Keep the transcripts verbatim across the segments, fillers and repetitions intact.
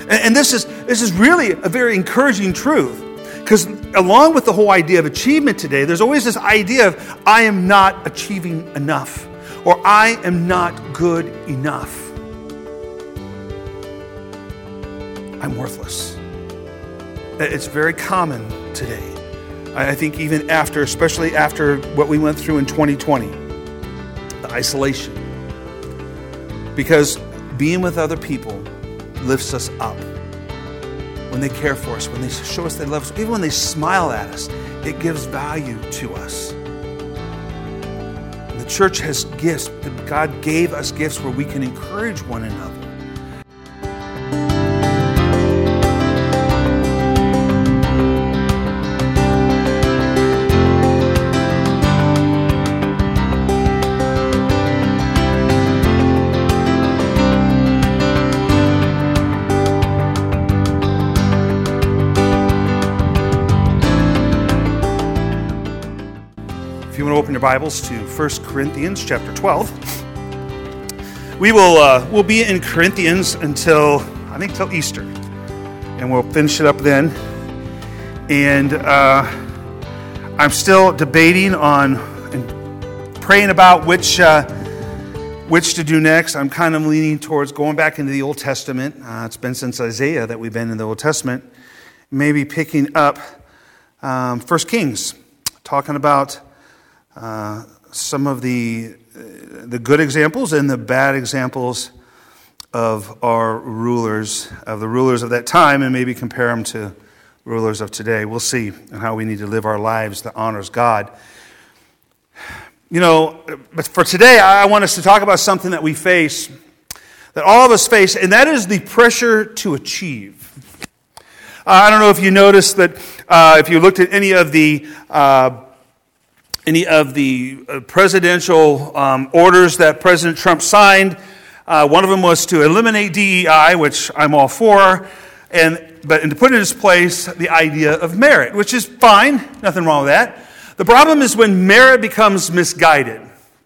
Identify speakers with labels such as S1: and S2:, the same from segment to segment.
S1: And, and this is this is really a very encouraging truth. Because along with the whole idea of achievement today, there's always this idea of I am not achieving enough, or I am not good enough. I'm worthless. It's very common today. I think even after, especially after what we went through in twenty twenty, the isolation. Because being with other people lifts us up. When they care for us, when they show us they love us, even when they smile at us, it gives value to us. The church has gifts. God gave us gifts where we can encourage one another. If you want to open your Bibles to First Corinthians chapter twelve, we will uh, we'll be in Corinthians until I think till Easter, and we'll finish it up then. And uh, I'm still debating on and praying about which uh, which to do next. I'm kind of leaning towards going back into the Old Testament. Uh, it's been since Isaiah that we've been in the Old Testament. Maybe picking up um, First Kings, talking about Uh, some of the uh, the good examples and the bad examples of our rulers, of the rulers of that time, and maybe compare them to rulers of today. We'll see how we need to live our lives that honors God. You know, but for today, I want us to talk about something that we face, that all of us face, and that is the pressure to achieve. Uh, I don't know if you noticed that, uh, if you looked at any of the uh, Any of the presidential um, orders that President Trump signed. Uh, one of them was to eliminate D E I, which I'm all for, and but and to put in its place the idea of merit, which is fine, nothing wrong with that. The problem is when merit becomes misguided.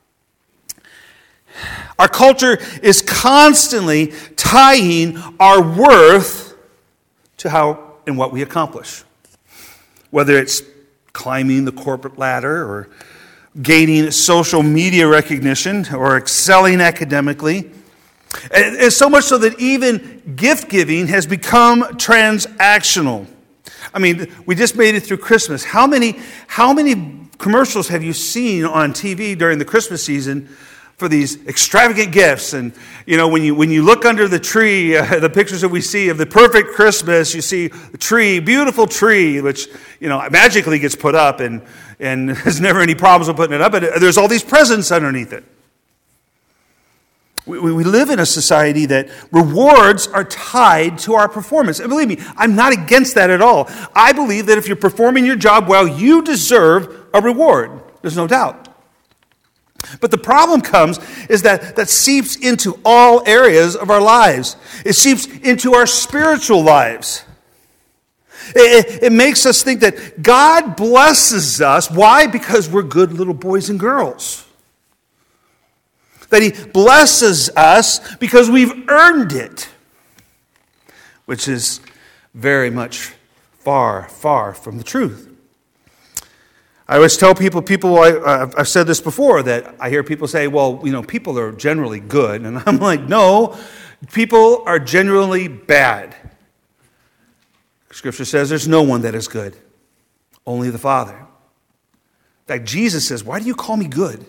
S1: Our culture is constantly tying our worth to how and what we accomplish, whether it's climbing the corporate ladder, or gaining social media recognition, or excelling academically. And, and so much so that even gift giving has become transactional. I mean, we just made it through Christmas. How many, how many commercials have you seen on T V during the Christmas season for these extravagant gifts? And, you know, when you when you look under the tree, uh, the pictures that we see of the perfect Christmas, you see the tree, beautiful tree, which, you know, magically gets put up, and, and there's never any problems with putting it up, but there's all these presents underneath it. We, we live in a society that rewards are tied to our performance. And believe me, I'm not against that at all. I believe that if you're performing your job well, you deserve a reward. There's no doubt. But the problem comes is that that seeps into all areas of our lives. It seeps into our spiritual lives. It, it, it makes us think that God blesses us. Why? Because we're good little boys and girls. That He blesses us because we've earned it, which is very much far, far from the truth. I always tell people, people, I, I've said this before, that I hear people say, well, you know, people are generally good. And I'm like, no, people are generally bad. Scripture says there's no one that is good, only the Father. In fact, Jesus says, why do you call me good?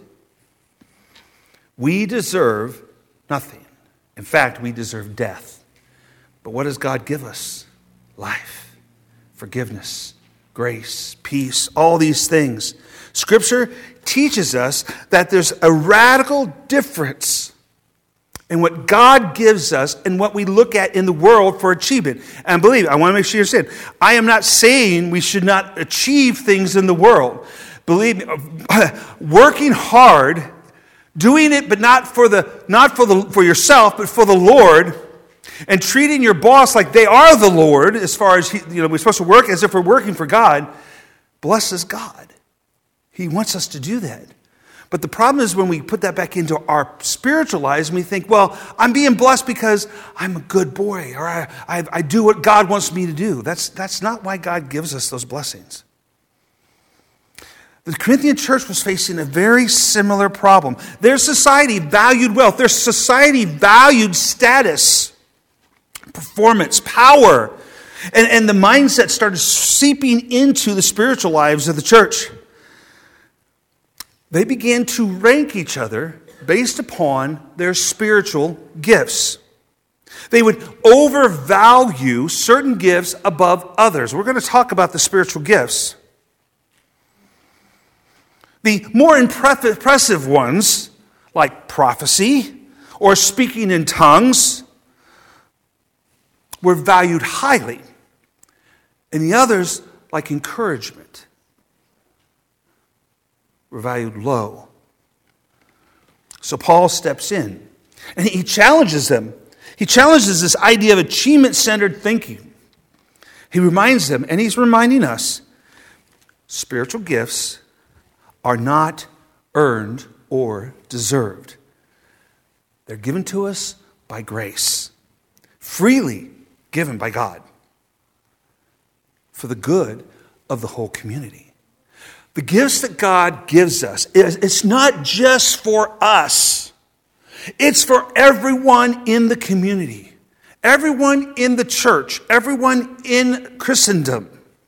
S1: We deserve nothing. In fact, we deserve death. But what does God give us? Life, forgiveness, grace, peace, all these things. Scripture teaches us that there's a radical difference in what God gives us and what we look at in the world for achievement. And believe me, I want to make sure you understand, I am not saying we should not achieve things in the world. Believe me, working hard, doing it, but not for the not for the for yourself, but for the Lord, and treating your boss like they are the Lord, as far as he, you know, we're supposed to work as if we're working for God, blesses God. He wants us to do that. But the problem is when we put that back into our spiritual lives and we think, well, I'm being blessed because I'm a good boy, or I, I, I do what God wants me to do. That's, that's not why God gives us those blessings. The Corinthian church was facing a very similar problem. Their society valued wealth. Their society valued status, performance, power. And, and the mindset started seeping into the spiritual lives of the church. They began to rank each other based upon their spiritual gifts. They would overvalue certain gifts above others. We're going to talk about the spiritual gifts. The more impressive ones, like prophecy or speaking in tongues, were valued highly. And the others, like encouragement, were valued low. So Paul steps in and he challenges them. He challenges this idea of achievement-centered thinking. He reminds them, and he's reminding us, spiritual gifts are not earned or deserved. They're given to us by grace, freely given by God, for the good of the whole community. The gifts that God gives us, it's not just for us. It's for everyone in the community, everyone in the church, everyone in Christendom.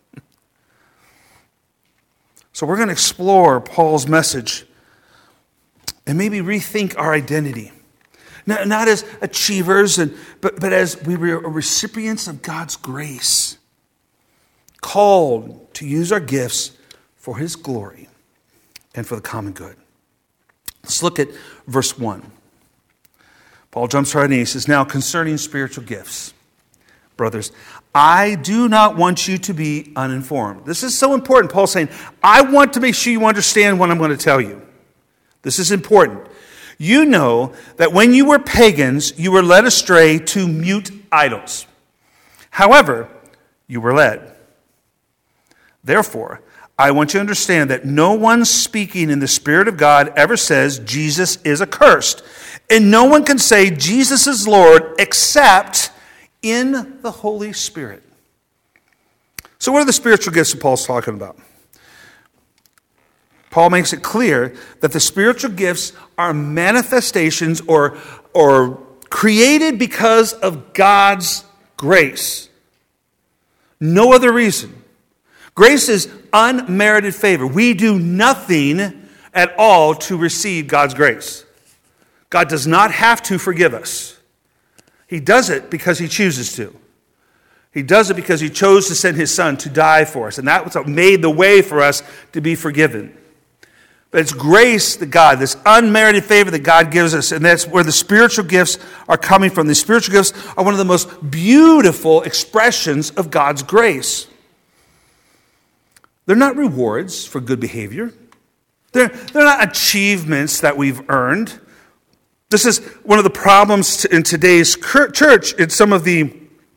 S1: So we're going to explore Paul's message and maybe rethink our identity. Not, not as achievers, and, but, but as we were recipients of God's grace, called to use our gifts for His glory and for the common good. Let's look at verse one. Paul jumps right in. He says, now concerning spiritual gifts, brothers, I do not want you to be uninformed. This is so important. Paul's saying, I want to make sure you understand what I'm going to tell you. This is important. You know that when you were pagans, you were led astray to mute idols. However, you were led. Therefore, I want you to understand that no one speaking in the Spirit of God ever says Jesus is accursed. And no one can say Jesus is Lord except in the Holy Spirit. So what are the spiritual gifts that Paul's talking about? Paul makes it clear that the spiritual gifts are manifestations or, or created because of God's grace. No other reason. Grace is unmerited favor. We do nothing at all to receive God's grace. God does not have to forgive us. He does it because He chooses to. He does it because He chose to send His Son to die for us. And that was what made the way for us to be forgiven. But it's grace that God, this unmerited favor that God gives us, and that's where the spiritual gifts are coming from. The spiritual gifts are one of the most beautiful expressions of God's grace. They're not rewards for good behavior. They're, they're not achievements that we've earned. This is one of the problems in today's church in some of the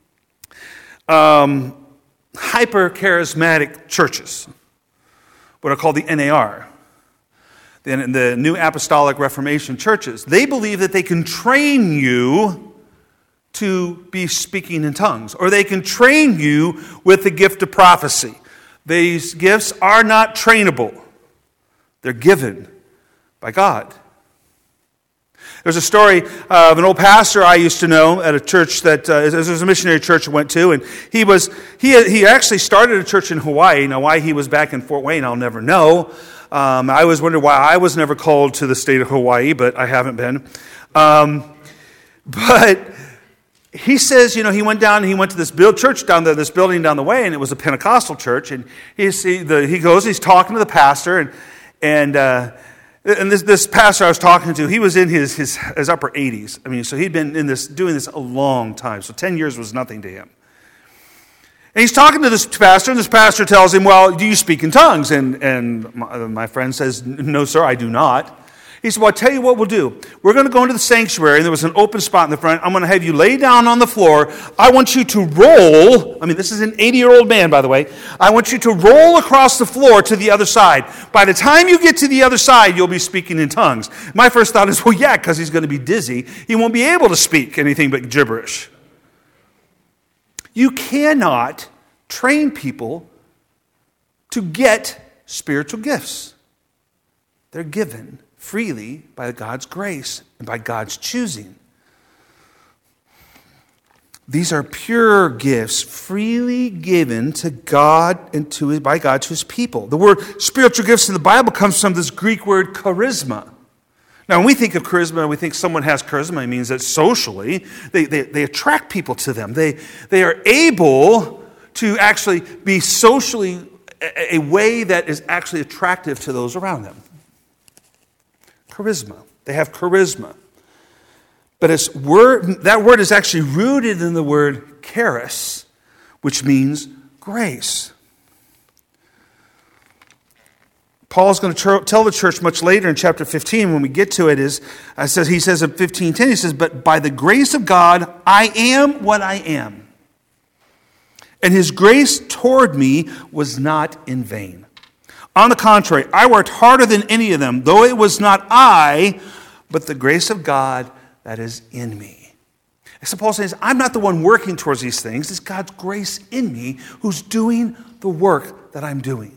S1: um, hyper-charismatic churches, what are called the N A R, the, the New Apostolic Reformation churches. They believe that they can train you to be speaking in tongues, or they can train you with the gift of prophecy. These gifts are not trainable. They're given by God. There's a story of an old pastor I used to know at a church that, uh, there was a missionary church I went to, and he was he he actually started a church in Hawaii. Now, why he was back in Fort Wayne, I'll never know. Um, I always wondered why I was never called to the state of Hawaii, but I haven't been. Um, but he says, you know, he went down, he went to this build church down there, this building down the way, and it was a Pentecostal church. And he see the he goes, he's talking to the pastor, and and uh, and this this pastor I was talking to, he was in his his his upper eighties. I mean, so he'd been in this doing this a long time. So ten years was nothing to him. And he's talking to this pastor, and this pastor tells him, "Well, do you speak in tongues?" And and my, my friend says, "No, sir, I do not." He said, well, I'll tell you what we'll do. We're going to go into the sanctuary, and there was an open spot in the front. I'm going to have you lay down on the floor. I want you to roll. I mean, this is an eighty-year-old man, by the way. I want you to roll across the floor to the other side. By the time you get to the other side, you'll be speaking in tongues. My first thought is, well, yeah, because he's going to be dizzy. He won't be able to speak anything but gibberish. You cannot train people to get spiritual gifts. They're given freely by God's grace and by God's choosing. These are pure gifts freely given to God and to by God to his people. The word spiritual gifts in the Bible comes from this Greek word charisma. Now, when we think of charisma, we think someone has charisma. It means that socially, they, they, they attract people to them. They, they are able to actually be socially a, a way that is actually attractive to those around them. Charisma. They have charisma. But it's word, that word is actually rooted in the word charis, which means grace. Paul's going to tell the church much later in chapter fifteen, when we get to it, is uh, says he says in fifteen ten, he says, but by the grace of God, I am what I am. And his grace toward me was not in vain. On the contrary, I worked harder than any of them, though it was not I, but the grace of God that is in me. So Paul says, I'm not the one working towards these things. It's God's grace in me who's doing the work that I'm doing.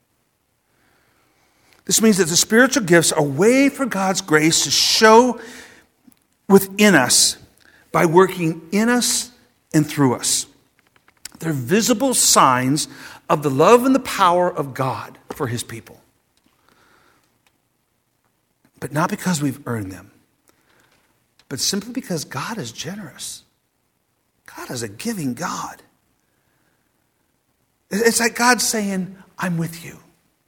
S1: This means that the spiritual gifts are a way for God's grace to show within us by working in us and through us. They're visible signs of the love and the power of God for his people. But not because we've earned them, but simply because God is generous. God is a giving God. It's like God saying, I'm with you.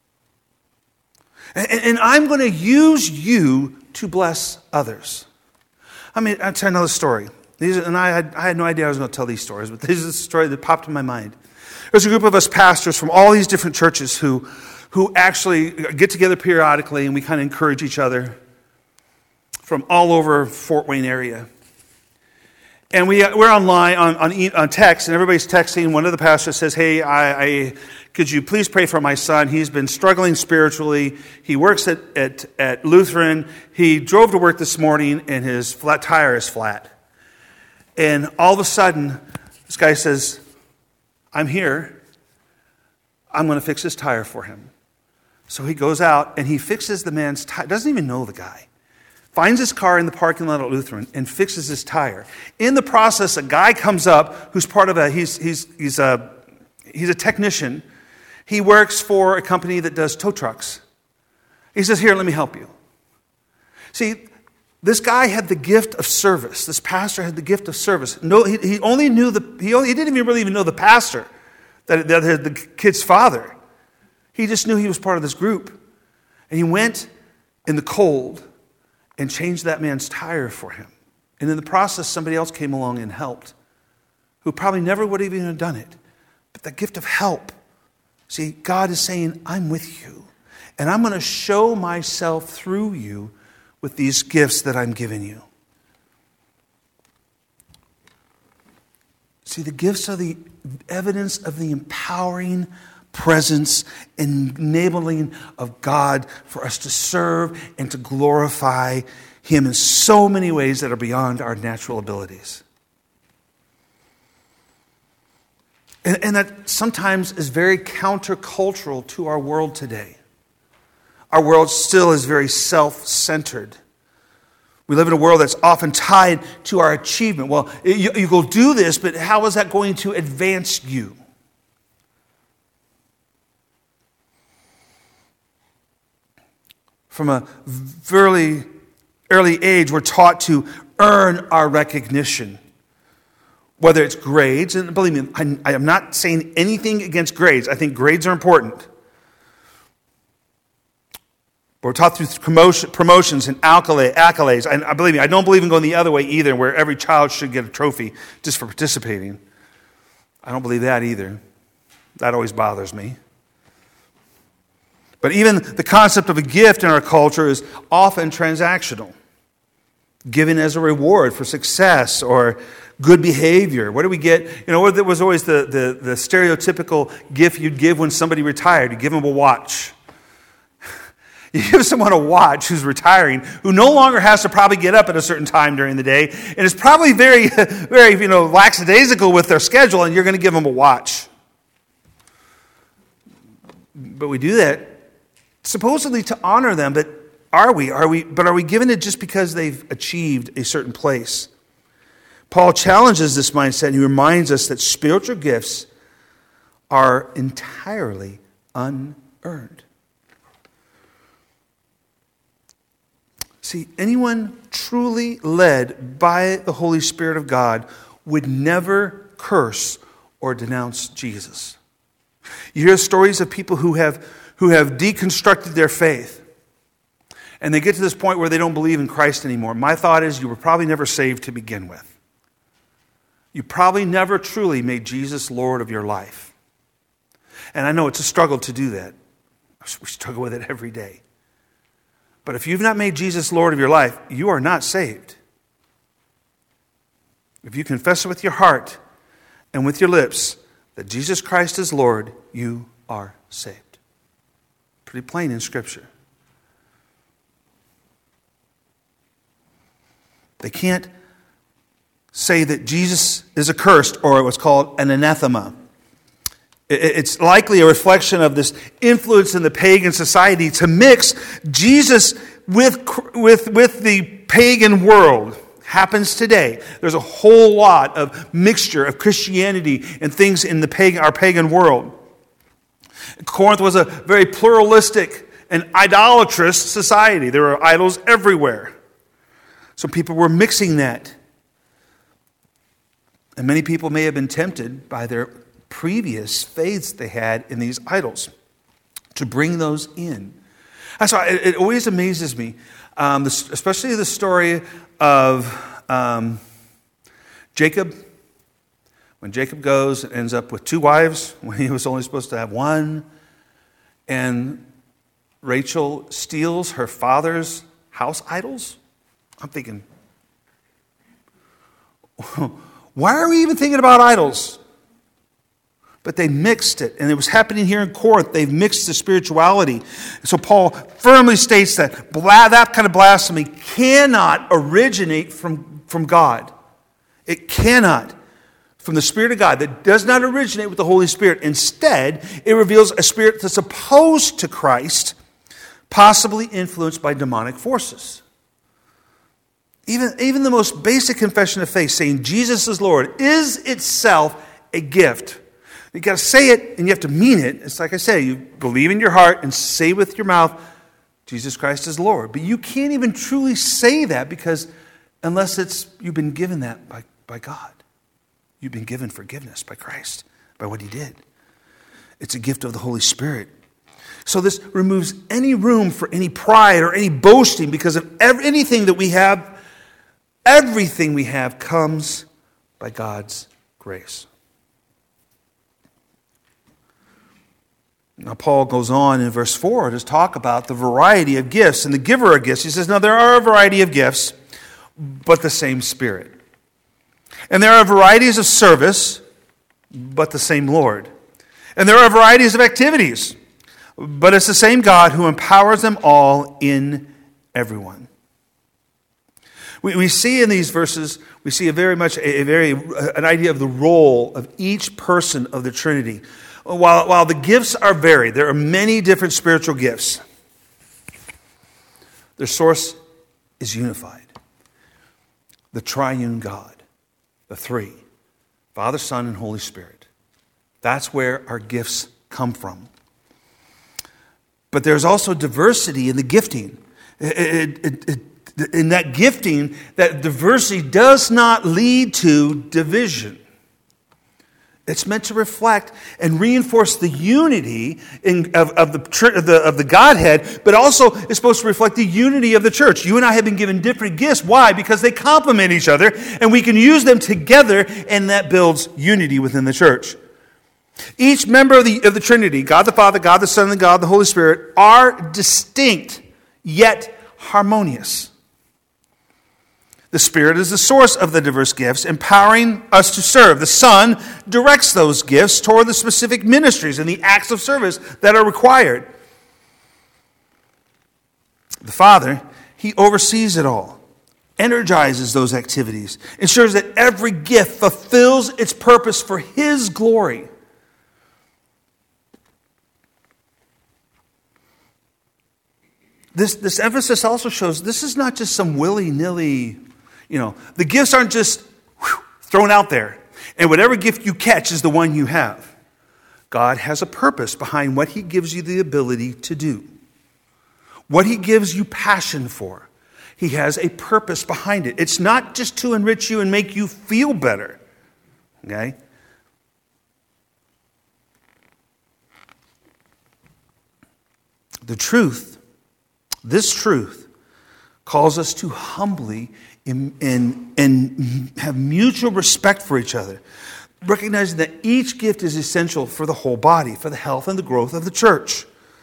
S1: And I'm going to use you to bless others. I mean, I'll tell you another story. These, and I had, I had no idea I was going to tell these stories, but this is a story that popped in my mind. There's a group of us pastors from all these different churches who, who actually get together periodically, and we kind of encourage each other from all over Fort Wayne area. And we, we're online on, on, on text, and everybody's texting. One of the pastors says, hey, I, I, could you please pray for my son? He's been struggling spiritually. He works at, at, at Lutheran. He drove to work this morning, and his flat tire is flat. And all of a sudden, this guy says, I'm here. I'm going to fix his tire for him. So he goes out, and he fixes the man's tire. Doesn't even know the guy. Finds his car in the parking lot at Lutheran and fixes his tire. In the process, a guy comes up who's part of a, he's, he's, he's, a, he's a technician. He works for a company that does tow trucks. He says, here, let me help you. See, this guy had the gift of service. This pastor had the gift of service. No, he, he only knew the, he, only, he didn't even really even know the pastor, that, that the kid's father. He just knew he was part of this group. And he went in the cold and changed that man's tire for him. And in the process, somebody else came along and helped, who probably never would have even done it. But the gift of help. See, God is saying, I'm with you. And I'm going to show myself through you with these gifts that I'm giving you. See, the gifts are the evidence of the empowering presence and enabling of God for us to serve and to glorify him in so many ways that are beyond our natural abilities. And, and that sometimes is very countercultural to our world today. Our world still is very self-centered. We live in a world that's often tied to our achievement. Well, you, you go do this, but how is that going to advance you? From a very early age, we're taught to earn our recognition. Whether it's grades, and believe me, I, I am not saying anything against grades. I think grades are important. We're taught through promotion, promotions and accolades. And I believe me, I don't believe in going the other way either, where every child should get a trophy just for participating. I don't believe that either. That always bothers me. But even the concept of a gift in our culture is often transactional. Given as a reward for success or good behavior. What do we get? You know, there was always the, the, the stereotypical gift you'd give when somebody retired. You give them a watch. You give someone a watch who's retiring, who no longer has to probably get up at a certain time during the day, and is probably very, very, you know, lackadaisical with their schedule, and you're going to give them a watch. But we do that supposedly to honor them, but are we? Are we? But are we giving it just because they've achieved a certain place? Paul challenges this mindset, and he reminds us that spiritual gifts are entirely unearned. See, anyone truly led by the Holy Spirit of God would never curse or denounce Jesus. You hear stories of people who have, who have deconstructed their faith, and they get to this point where they don't believe in Christ anymore. My thought is you were probably never saved to begin with. You probably never truly made Jesus Lord of your life. And I know it's a struggle to do that. We struggle with it every day. But if you've not made Jesus Lord of your life, you are not saved. If you confess it with your heart and with your lips that Jesus Christ is Lord, you are saved. Pretty plain in Scripture. They can't say that Jesus is accursed or what's called an anathema. It's likely a reflection of this influence in the pagan society to mix Jesus with, with, with the pagan world. Happens today. There's a whole lot of mixture of Christianity and things in the pagan, our pagan world. Corinth was a very pluralistic and idolatrous society. There were idols everywhere. So people were mixing that. And many people may have been tempted by their previous faiths they had in these idols to bring those in. That's why it, it always amazes me, um, this, especially the story of um, Jacob. When Jacob goes and ends up with two wives when he was only supposed to have one, and Rachel steals her father's house idols. I'm thinking, why are we even thinking about idols? But they mixed it, and it was happening here in Corinth. They've mixed the spirituality. So Paul firmly states that that kind of blasphemy cannot originate from, from God. It cannot. From the Spirit of God. That does not originate with the Holy Spirit. Instead, it reveals a spirit that's opposed to Christ, possibly influenced by demonic forces. Even, even the most basic confession of faith, saying Jesus is Lord, is itself a gift. You got to say it and you have to mean it. It's like I say, you believe in your heart and say with your mouth, Jesus Christ is Lord. But you can't even truly say that because unless it's you've been given that by, by God. You've been given forgiveness by Christ, by what He did. It's a gift of the Holy Spirit. So this removes any room for any pride or any boasting because of every, anything that we have, everything we have comes by God's grace. Now, Paul goes on in verse four to talk about the variety of gifts and the giver of gifts. He says, now there are a variety of gifts, but the same Spirit. And there are varieties of service, but the same Lord. And there are varieties of activities, but it's the same God who empowers them all in everyone. We, we see in these verses, we see a very much a, a very an idea of the role of each person of the Trinity. While, while the gifts are varied, there are many different spiritual gifts. Their source is unified. The triune God, the three, Father, Son, and Holy Spirit. That's where our gifts come from. But there's also diversity in the gifting. It, it, it, in that gifting, that diversity does not lead to division. It's meant to reflect and reinforce the unity in, of, of, the, of, the, of the Godhead, but also is supposed to reflect the unity of the church. You and I have been given different gifts. Why? Because they complement each other, and we can use them together, and that builds unity within the church. Each member of the, of the Trinity, God the Father, God the Son, and God the Holy Spirit, are distinct yet harmonious. The Spirit is the source of the diverse gifts, empowering us to serve. The Son directs those gifts toward the specific ministries and the acts of service that are required. The Father, He oversees it all, energizes those activities, ensures that every gift fulfills its purpose for His glory. This, this emphasis also shows this is not just some willy-nilly, you know, the gifts aren't just whew, thrown out there. And whatever gift you catch is the one you have. God has a purpose behind what He gives you the ability to do. What He gives you passion for. He has a purpose behind it. It's not just to enrich you and make you feel better. Okay? The truth, this truth, calls us to humbly and, and, and have mutual respect for each other, recognizing that each gift is essential for the whole body, for the health and the growth of the church.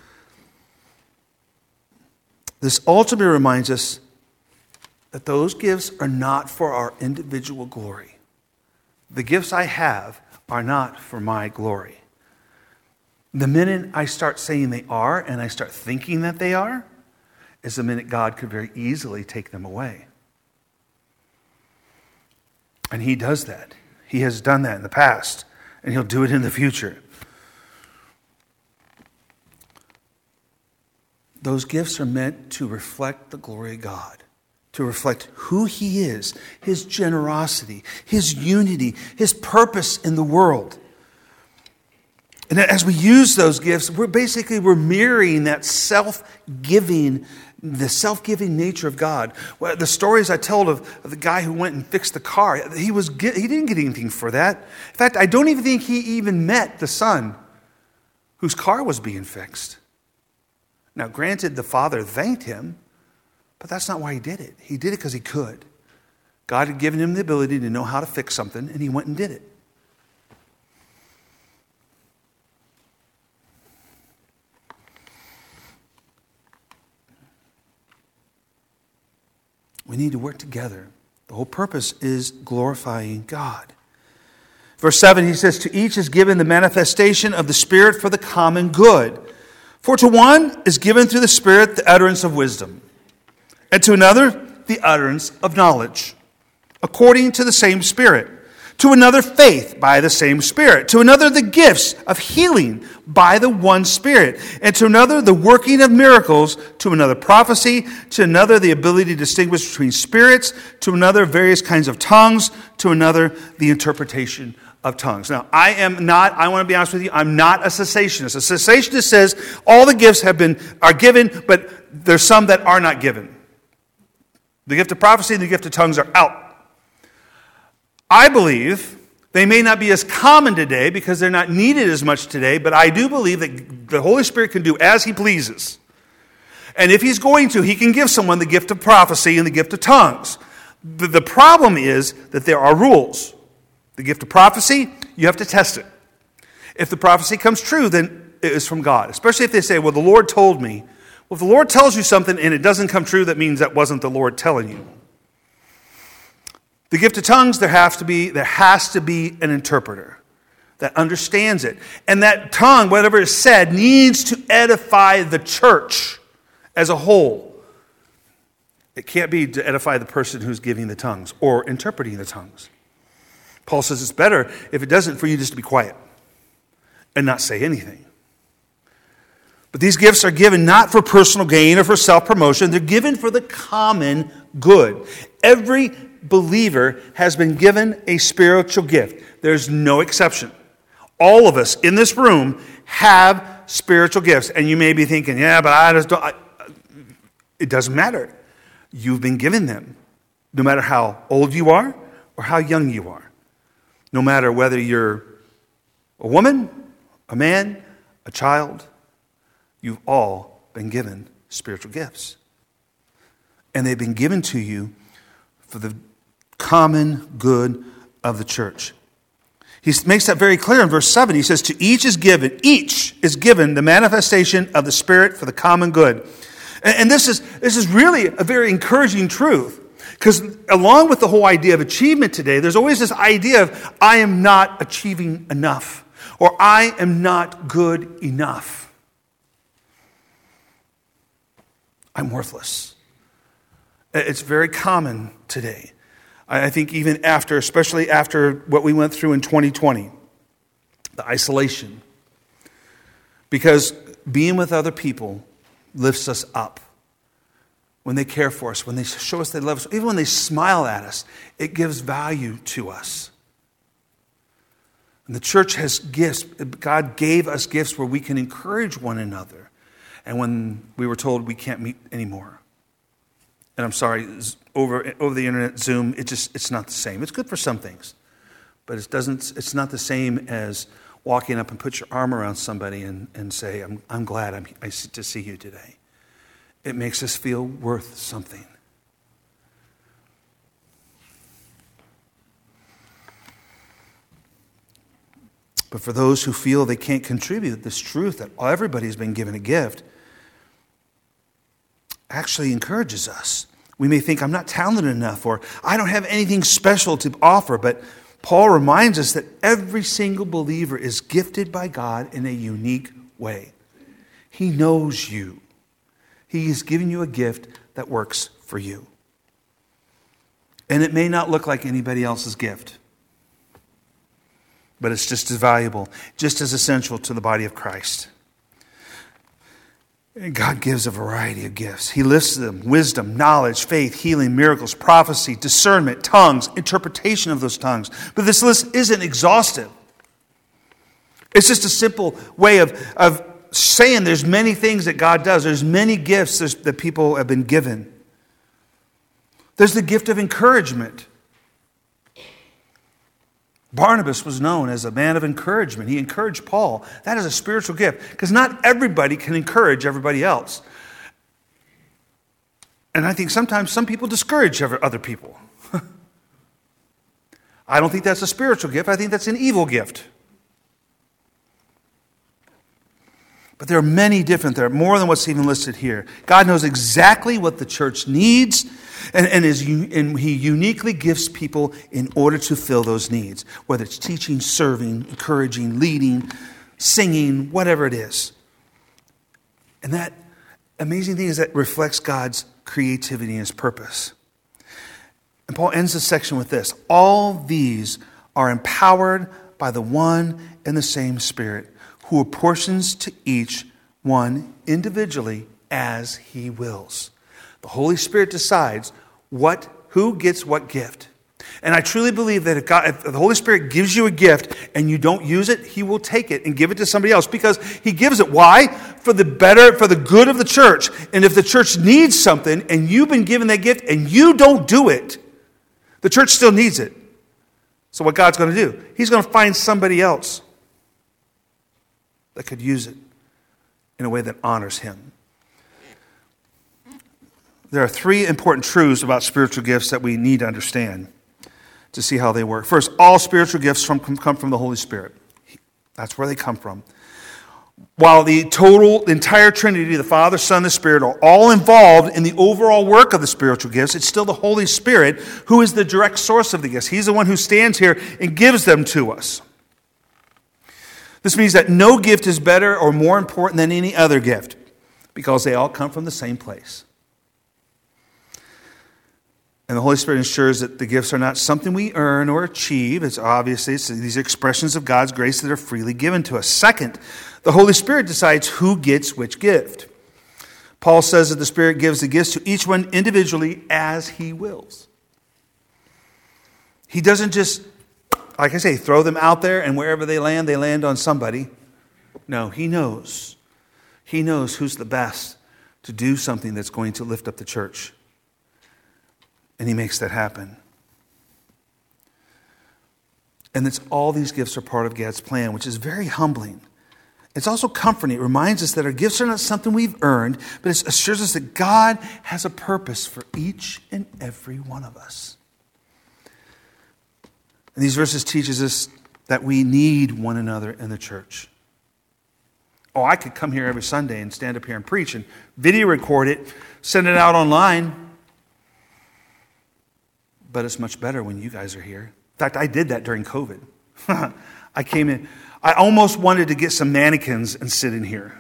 S1: This ultimately reminds us that those gifts are not for our individual glory. The gifts I have are not for my glory. The minute I start saying they are and I start thinking that they are, is the minute God could very easily take them away. And He does that. He has done that in the past, and He'll do it in the future. Those gifts are meant to reflect the glory of God, to reflect who He is, His generosity, His unity, His purpose in the world. And as we use those gifts, we're basically we're mirroring that self-giving, the self-giving nature of God. Well, the stories I told of, of the guy who went and fixed the car, he was he didn't get anything for that. In fact, I don't even think he even met the son whose car was being fixed. Now, granted, the father thanked him, but that's not why he did it. He did it because he could. God had given him the ability to know how to fix something, and he went and did it. We need to work together. The whole purpose is glorifying God. Verse seven, he says, to each is given the manifestation of the Spirit for the common good. For to one is given through the Spirit the utterance of wisdom, and to another the utterance of knowledge, according to the same Spirit. To another faith by the same Spirit. To another the gifts of healing by the one Spirit. And to another the working of miracles. To another prophecy. To another the ability to distinguish between spirits. To another various kinds of tongues. To another the interpretation of tongues. Now, I am not, I want to be honest with you, I'm not a cessationist. A cessationist says all the gifts have been, are given, but there's some that are not given. The gift of prophecy and the gift of tongues are out. I believe they may not be as common today because they're not needed as much today, but I do believe that the Holy Spirit can do as He pleases. And if He's going to, He can give someone the gift of prophecy and the gift of tongues. The, the problem is that there are rules. The gift of prophecy, you have to test it. If the prophecy comes true, then it is from God. Especially if they say, well, the Lord told me. Well, if the Lord tells you something and it doesn't come true, that means that wasn't the Lord telling you. The gift of tongues, there has to be, there has to be an interpreter that understands it. And that tongue, whatever is said, needs to edify the church as a whole. It can't be to edify the person who's giving the tongues or interpreting the tongues. Paul says it's better if it doesn't for you just to be quiet and not say anything. But these gifts are given not for personal gain or for self-promotion. They're given for the common good. Every believer has been given a spiritual gift. There's no exception. All of us in this room have spiritual gifts. And you may be thinking, yeah, but I just don't. I, it doesn't matter. You've been given them. No matter how old you are or how young you are. No matter whether you're a woman, a man, a child, you've all been given spiritual gifts. And they've been given to you for the common good of the church. He makes that very clear in verse seven. He says, to each is given, each is given the manifestation of the Spirit for the common good. And, and this is this is really a very encouraging truth. Because along with the whole idea of achievement today, there's always this idea of, I am not achieving enough, or I am not good enough. I'm worthless. It's very common today. I think even after, especially after what we went through in twenty twenty, the isolation. Because being with other people lifts us up. When they care for us, when they show us they love us, even when they smile at us, it gives value to us. And the church has gifts. God gave us gifts where we can encourage one another. And when we were told we can't meet anymore. And I'm sorry, over over the internet, Zoom, it just it's not the same. It's good for some things. But it doesn't it's not the same as walking up and put your arm around somebody and, and say, I'm I'm glad I'm I see, to see you today. It makes us feel worth something. But for those who feel they can't contribute, this truth that everybody's been given a gift actually encourages us. We may think, I'm not talented enough, or I don't have anything special to offer, but Paul reminds us that every single believer is gifted by God in a unique way. He knows you. He is giving you a gift that works for you. And it may not look like anybody else's gift, but it's just as valuable, just as essential to the body of Christ. And God gives a variety of gifts. He lists them: wisdom, knowledge, faith, healing, miracles, prophecy, discernment, tongues, interpretation of those tongues. But this list isn't exhaustive. It's just a simple way of, of saying there's many things that God does. There's many gifts that people have been given. There's the gift of encouragement. Barnabas was known as a man of encouragement. He encouraged Paul. That is a spiritual gift, because not everybody can encourage everybody else. And I think sometimes some people discourage other people. I don't think that's a spiritual gift. I think that's an evil gift. But there are many different, there are more than what's even listed here. God knows exactly what the church needs, and, and, is, and He uniquely gives people in order to fill those needs. Whether it's teaching, serving, encouraging, leading, singing, whatever it is. And that amazing thing is that reflects God's creativity and His purpose. And Paul ends this section with this: all these are empowered by the one and the same Spirit, who apportions to each one individually as He wills. The Holy Spirit decides what, who gets what gift. And I truly believe that if, God, if the Holy Spirit gives you a gift and you don't use it, He will take it and give it to somebody else, because He gives it. Why? For the better, for the good of the church. And if the church needs something and you've been given that gift and you don't do it, the church still needs it. So what God's going to do? He's going to find somebody else that could use it in a way that honors Him. There are three important truths about spiritual gifts that we need to understand to see how they work. First, all spiritual gifts from, come from the Holy Spirit. That's where they come from. While the total, the entire Trinity, the Father, Son, and the Spirit, are all involved in the overall work of the spiritual gifts, it's still the Holy Spirit who is the direct source of the gifts. He's the one who stands here and gives them to us. This means that no gift is better or more important than any other gift, because they all come from the same place. And the Holy Spirit ensures that the gifts are not something we earn or achieve. It's obviously it's these expressions of God's grace that are freely given to us. Second, the Holy Spirit decides who gets which gift. Paul says that the Spirit gives the gifts to each one individually as He wills. He doesn't just, like I say, throw them out there and wherever they land, they land on somebody. No, He knows. He knows who's the best to do something that's going to lift up the church. And He makes that happen. And it's all these gifts are part of God's plan, which is very humbling. It's also comforting. It reminds us that our gifts are not something we've earned, but it assures us that God has a purpose for each and every one of us. And these verses teaches us that we need one another in the church. Oh, I could come here every Sunday and stand up here and preach and video record it, send it out online. But it's much better when you guys are here. In fact, I did that during COVID. I came in, I almost wanted to get some mannequins and sit in here.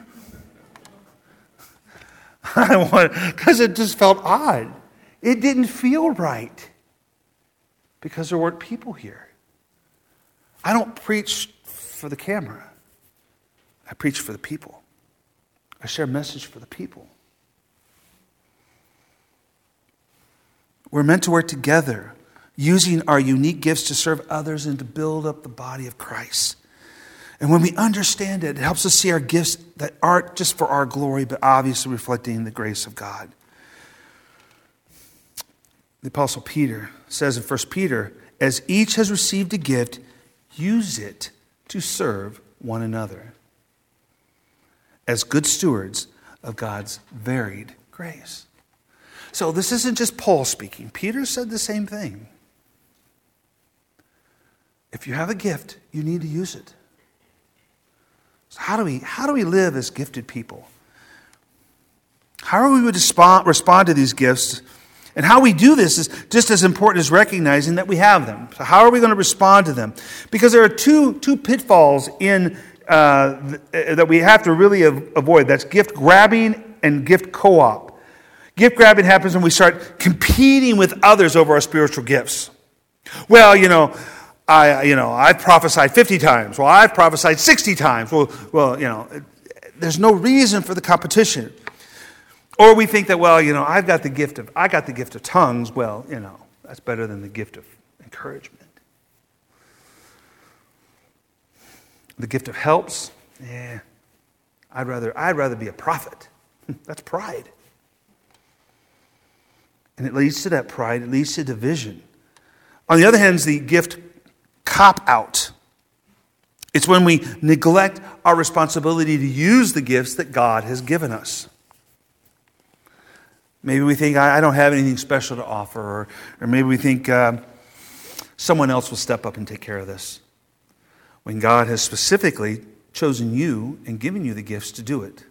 S1: I wanted, because it just felt odd. It didn't feel right because there weren't people here. I don't preach for the camera. I preach for the people. I share a message for the people. We're meant to work together, using our unique gifts to serve others and to build up the body of Christ. And when we understand it, it helps us see our gifts that aren't just for our glory, but obviously reflecting the grace of God. The Apostle Peter says in First Peter, as each has received a gift, use it to serve one another as good stewards of God's varied grace. So this isn't just Paul speaking. Peter said the same thing. If you have a gift, you need to use it. So how do we, how do we live as gifted people? How are we to respond, respond to these gifts? And how we do this is just as important as recognizing that we have them. So how are we going to respond to them? Because there are two, two pitfalls in uh, th- that we have to really av- avoid. That's gift grabbing and gift co-op. Gift grabbing happens when we start competing with others over our spiritual gifts. Well, you know, I, you know, I've prophesied fifty times. Well, I've prophesied sixty times. Well, well, you know, there's no reason for the competition. Or we think that, well, you know, I've got the gift of, I got the gift of tongues. Well, you know, that's better than the gift of encouragement. The gift of helps, yeah, I'd rather, I'd rather be a prophet. That's pride. And it leads to that pride. It leads to division. On the other hand, is the gift cop-out. It's when we neglect our responsibility to use the gifts that God has given us. Maybe we think, I don't have anything special to offer, or, or maybe we think uh, someone else will step up and take care of this, when God has specifically chosen you and given you the gifts to do it.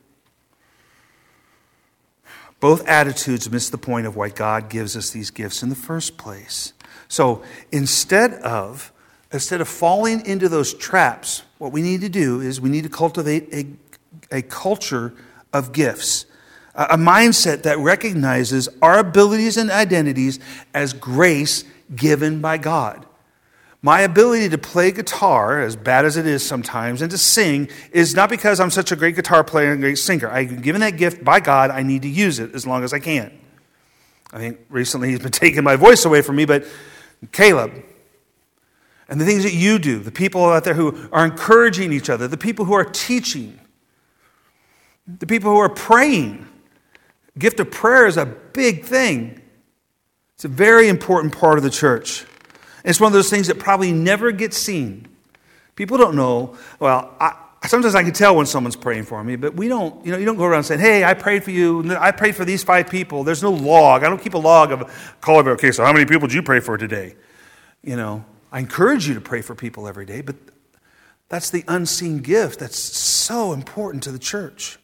S1: Both attitudes miss the point of why God gives us these gifts in the first place. So instead of, instead of falling into those traps, what we need to do is we need to cultivate a, a culture of gifts. A mindset that recognizes our abilities and identities as grace given by God. My ability to play guitar, as bad as it is sometimes, and to sing is not because I'm such a great guitar player and a great singer. I've been given that gift by God. I need to use it as long as I can. I think recently he's been taking my voice away from me, but Caleb, and the things that you do, the people out there who are encouraging each other, the people who are teaching, the people who are praying. Gift of prayer is a big thing. It's a very important part of the church. It's one of those things that probably never gets seen. People don't know. Well, I, sometimes I can tell when someone's praying for me, but we don't, you know, you don't go around saying, hey, I prayed for you. I prayed for these five people. There's no log. I don't keep a log of, call over, okay, so how many people did you pray for today? You know, I encourage you to pray for people every day, but that's the unseen gift that's so important to the church.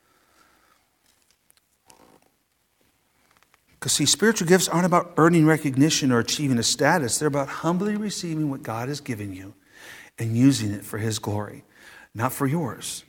S1: Because, see, spiritual gifts aren't about earning recognition or achieving a status. They're about humbly receiving what God has given you and using it for His glory, not for yours.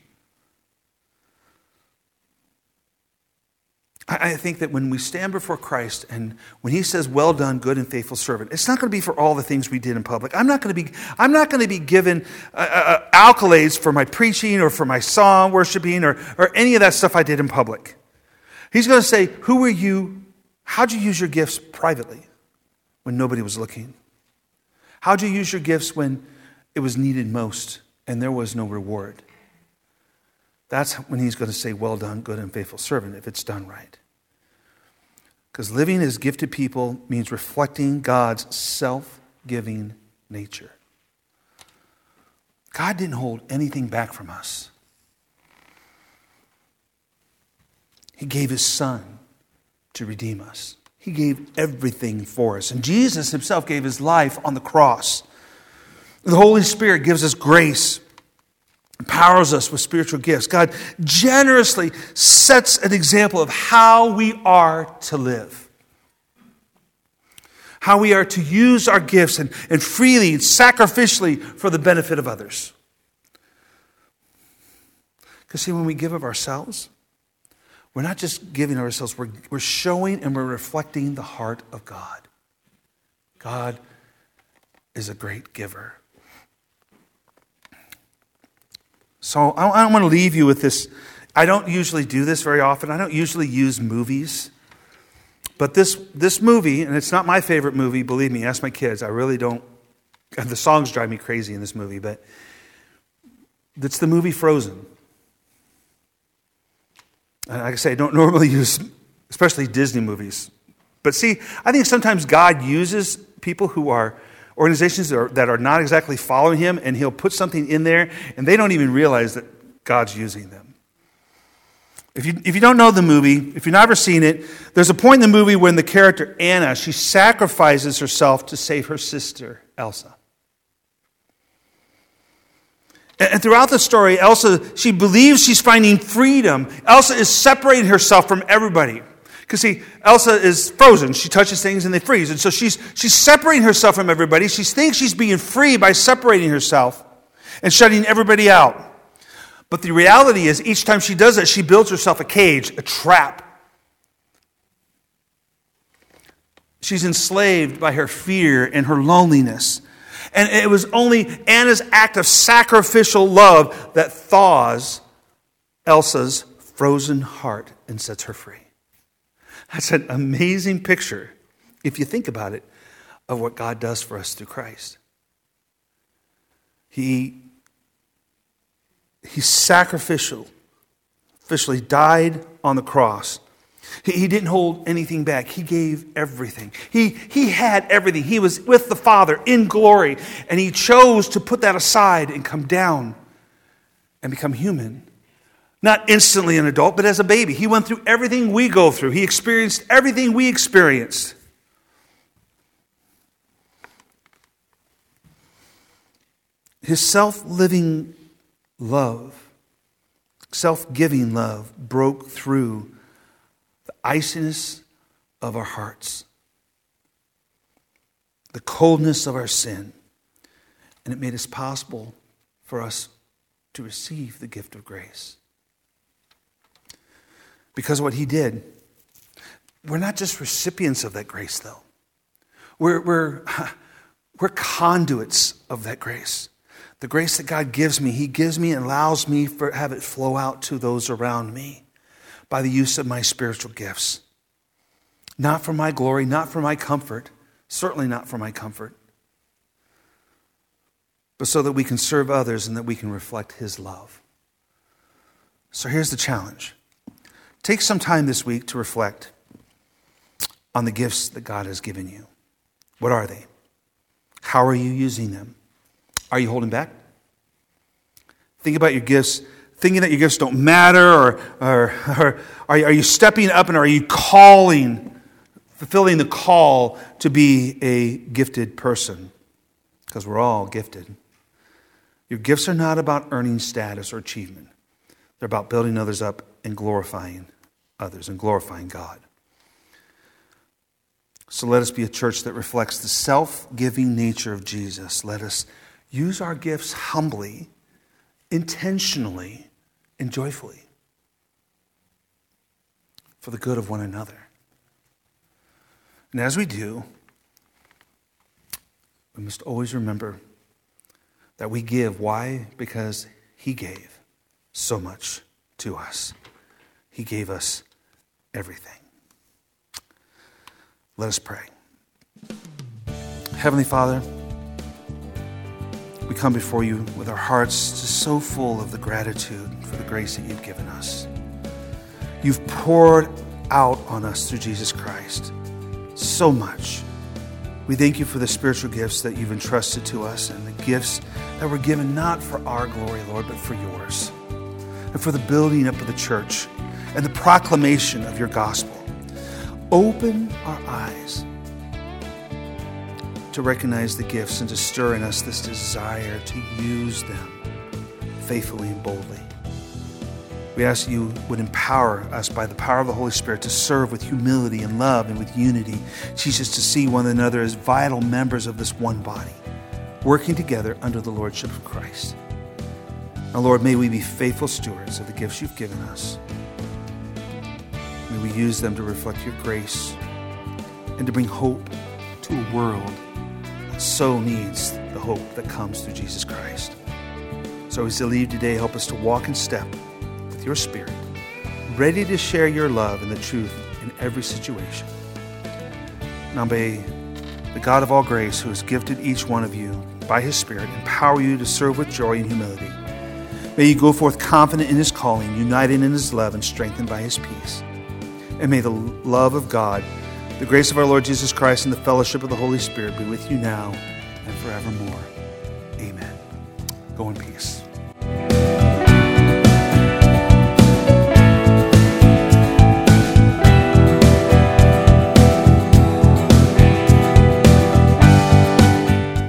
S1: I think that when we stand before Christ and when He says, well done, good and faithful servant, it's not going to be for all the things we did in public. I'm not going to be, I'm not going to be given uh, uh, accolades for my preaching or for my song worshiping or, or any of that stuff I did in public. He's going to say, who were you? How'd you use your gifts privately when nobody was looking? How'd you use your gifts when it was needed most and there was no reward? That's when He's going to say, well done, good and faithful servant, if it's done right. Because living as gifted people means reflecting God's self-giving nature. God didn't hold anything back from us. He gave His Son to redeem us. He gave everything for us. And Jesus Himself gave His life on the cross. The Holy Spirit gives us grace, empowers us with spiritual gifts. God generously sets an example of how we are to live, how we are to use our gifts and, and freely and sacrificially for the benefit of others. Because see, when we give of ourselves, we're not just giving ourselves, we're, we're showing and we're reflecting the heart of God. God is a great giver. So I, I want to leave you with this. I don't usually do this very often. I don't usually use movies. But this this movie, and it's not my favorite movie, believe me, ask my kids. I really don't. The songs drive me crazy in this movie, but it's the movie Frozen. And like I say, I don't normally use, especially Disney movies. But see, I think sometimes God uses people who are organizations that are, that are not exactly following him, and he'll put something in there, and they don't even realize that God's using them. If you, if you don't know the movie, if you've never seen it, there's a point in the movie when the character Anna, she sacrifices herself to save her sister, Elsa. And, and throughout the story, Elsa, she believes she's finding freedom. Elsa is separating herself from everybody. Because see, Elsa is frozen. She touches things and they freeze. And so she's she's separating herself from everybody. She thinks she's being free by separating herself and shutting everybody out. But the reality is, each time she does that, she builds herself a cage, a trap. She's enslaved by her fear and her loneliness. And it was only Anna's act of sacrificial love that thaws Elsa's frozen heart and sets her free. That's an amazing picture, if you think about it, of what God does for us through Christ. He, he sacrificial, officially died on the cross. He, he didn't hold anything back. He gave everything. He, he had everything. He was with the Father in glory, and he chose to put that aside and come down and become human. Not instantly an adult, but as a baby. He went through everything we go through. He experienced everything we experienced. His self-living love, self-giving love broke through the iciness of our hearts, the coldness of our sin, and it made it possible for us to receive the gift of grace. Because of what he did. We're not just recipients of that grace, though. We're, we're, we're conduits of that grace. The grace that God gives me, he gives me and allows me to have it flow out to those around me by the use of my spiritual gifts. Not for my glory, not for my comfort, certainly not for my comfort, but so that we can serve others and that we can reflect his love. So here's the challenge. Take some time this week to reflect on the gifts that God has given you. What are they? How are you using them? Are you holding back? Think about your gifts, thinking that your gifts don't matter, or, or, or are, you, are you stepping up and are you calling, fulfilling the call to be a gifted person? Because we're all gifted. Your gifts are not about earning status or achievement. They're about building others up and glorifying others and glorifying God. So let us be a church that reflects the self-giving nature of Jesus. Let us use our gifts humbly, intentionally, and joyfully for the good of one another. And as we do, we must always remember that we give. Why? Because he gave so much to us. He gave us everything. Let us pray. Heavenly Father, we come before you with our hearts just so full of the gratitude for the grace that you've given us. You've poured out on us through Jesus Christ so much. We thank you for the spiritual gifts that you've entrusted to us and the gifts that were given not for our glory, Lord, but for yours, and for the building up of the church and the proclamation of your gospel. Open our eyes to recognize the gifts and to stir in us this desire to use them faithfully and boldly. We ask that you would empower us by the power of the Holy Spirit to serve with humility and love and with unity. Teach us to see one another as vital members of this one body, working together under the lordship of Christ. Now, Lord, may we be faithful stewards of the gifts you've given us. May we use them to reflect your grace and to bring hope to a world that so needs the hope that comes through Jesus Christ. So as we leave today, help us to walk in step with your Spirit, ready to share your love and the truth in every situation. Now may the God of all grace, who has gifted each one of you by his Spirit, empower you to serve with joy and humility. May you go forth confident in his calling, united in his love, and strengthened by his peace. And may the love of God, the grace of our Lord Jesus Christ, and the fellowship of the Holy Spirit be with you now and forevermore. Amen. Go in peace.